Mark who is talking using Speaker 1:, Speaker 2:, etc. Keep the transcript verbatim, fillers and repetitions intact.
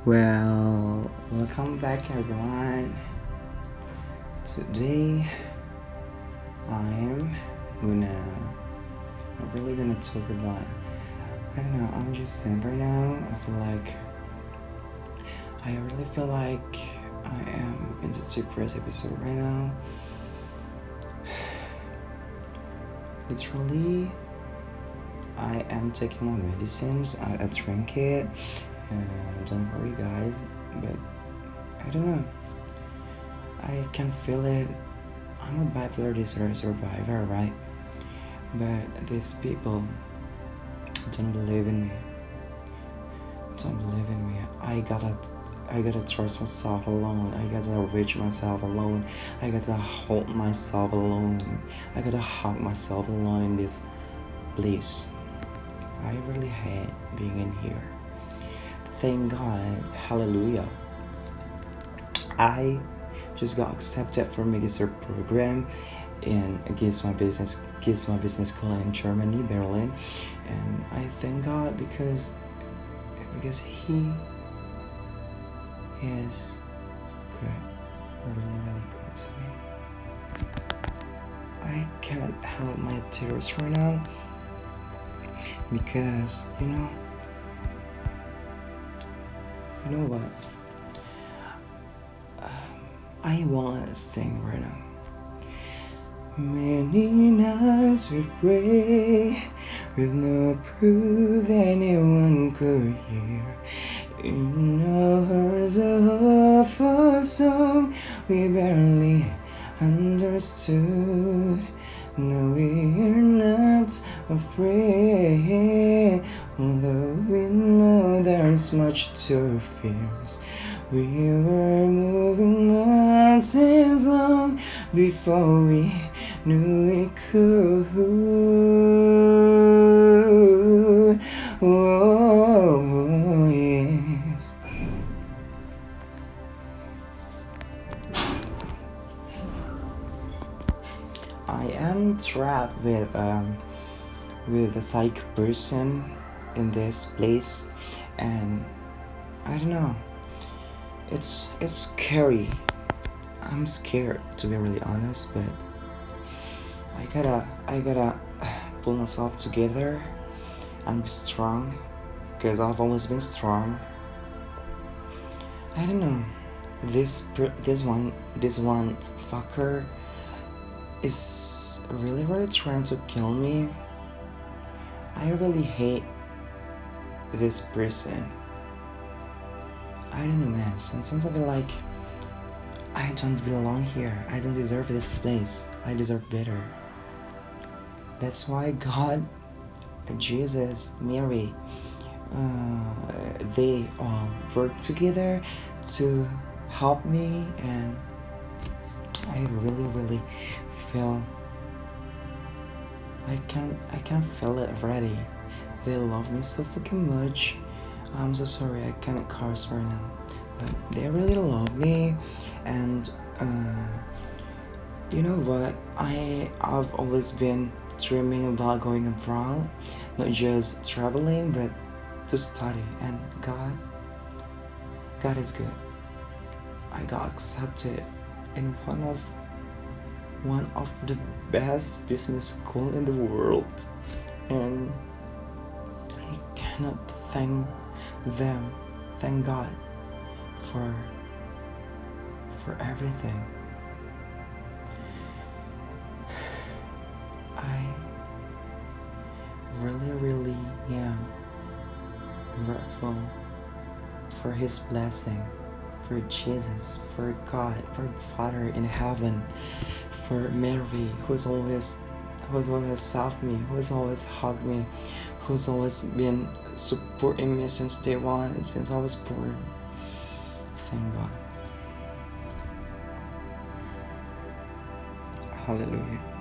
Speaker 1: Well, welcome back everyone. Today I'm gonna I'm really gonna talk about I don't know, I'm just saying right now I feel like I really feel like I am in the depressed episode right now. Literally I am taking my medicines, I, I drink it, and don't worry guys, but I don't know. I can feel it. I'm a bipolar disorder survivor, right? But these people don't believe in me. Don't believe in me. I gotta, I gotta trust myself alone. I gotta reach myself alone. I gotta hold myself alone. I gotta hug myself alone in this place. I really hate being in here. Thank God, hallelujah. I just got accepted for Magister program in Gives My Business Gives My Business School in Germany, Berlin, and I thank God because because He is good, really really good to me. I cannot help my tears right now because you know you know what. I want to sing right now. Many nights we pray with no proof anyone could hear. In hours of a song we barely understood. No, we're not afraid, although we know there's much to fear. We were moving mountains long before we knew we could. Oh, yes. I am trapped with um with a psych person in this place, and I don't know. It's it's scary. I'm scared to be really honest, but I gotta I gotta pull myself together and be strong, because I've always been strong. I don't know. This this one this one fucker is really really trying to kill me. I really hate this person. I don't know, man. Sometimes I feel like I don't belong here. I don't deserve this place. I deserve better. That's why God, Jesus, Mary, uh, they all work together to help me, and I really, really feel. I can, I can feel it already. They love me so fucking much. I'm so sorry I can't curse right now, but they really love me, and uh, you know what? I I've always been dreaming about going abroad, not just traveling, but to study. And God, God is good. I got accepted in one of one of the best business school in the world, and I cannot thank them thank God for for everything. I really really am grateful for His blessing, for Jesus, for God, for Father in heaven, for Mary, who's always who's always helped me, who's always hugged me, who's always been supporting me since day one, since I was born. Thank God. Hallelujah.